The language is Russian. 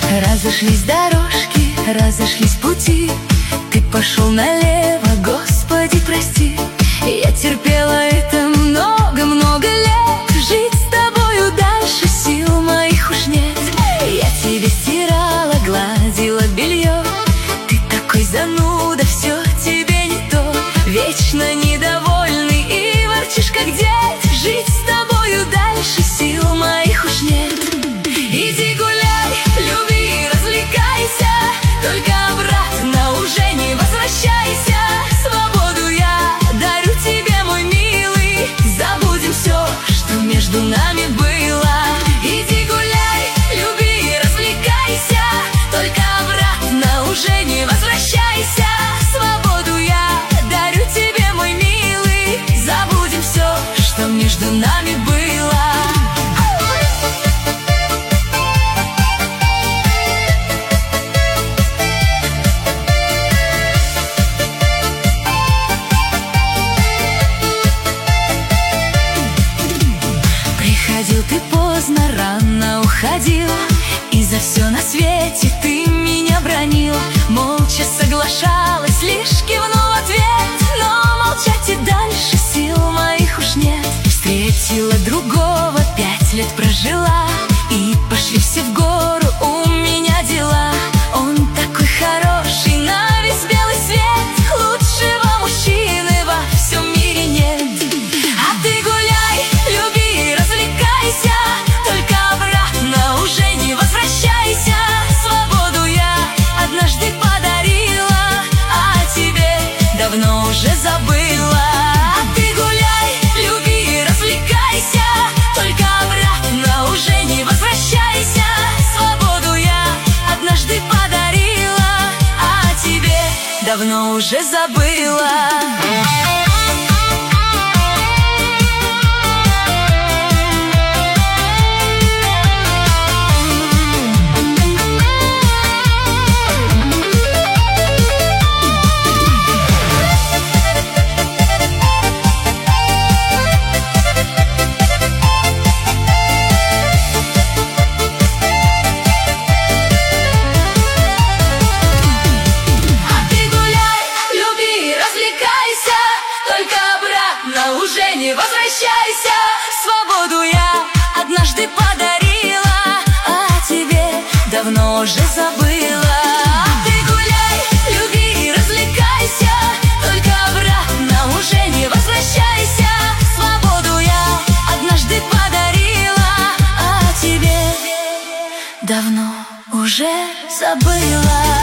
Разошлись дорожки, разошлись пути. Ты пошел налево, Господи, прости. Я терпела это много-много лет. Жить с тобою дальше сил моих уж нет. Я тебе стирала, гладила белье. Ты такой зануда, все тебе не то. Вечно недовольный и ворчишь как дед. Жить с тобою дальше сил моих уж нет. Иди гуляй, люби, развлекайся, только обратно уже не возвращайся. Свободу я дарю тебе, мой милый. Забудем все, что между нами было. Иди гуляй, люби, развлекайся, только обратно уже не возвращайся. Свободу я дарю тебе, мой милый. Забудем все, что между нами было. Приходил ты поздно, рано уходил, и за все на свете ты меня бронил. Молча соглашалась, лишь кивнул в ответ. Но молчать и дальше сил моих уж нет. Встретила другого, 5 лет прожила, и пошли все в гору, у меня дела. Он такой хороший, на весь белый свет. Лучшего мужчины во всем мире нет. А ты гуляй, люби, развлекайся, только обратно уже не возвращайся. Свободу я однажды подарила, а тебе давно уже забыла. А ты гуляй, люби, развлекайся, только обратно уже не возвращайся. Свободу я однажды подарила, а тебе давно уже забыла. Уже не возвращайся. Свободу я однажды подарила, а тебе давно уже забыла. А ты гуляй, люби, развлекайся, только обратно уже не возвращайся. Свободу я однажды подарила, а тебе давно уже забыла.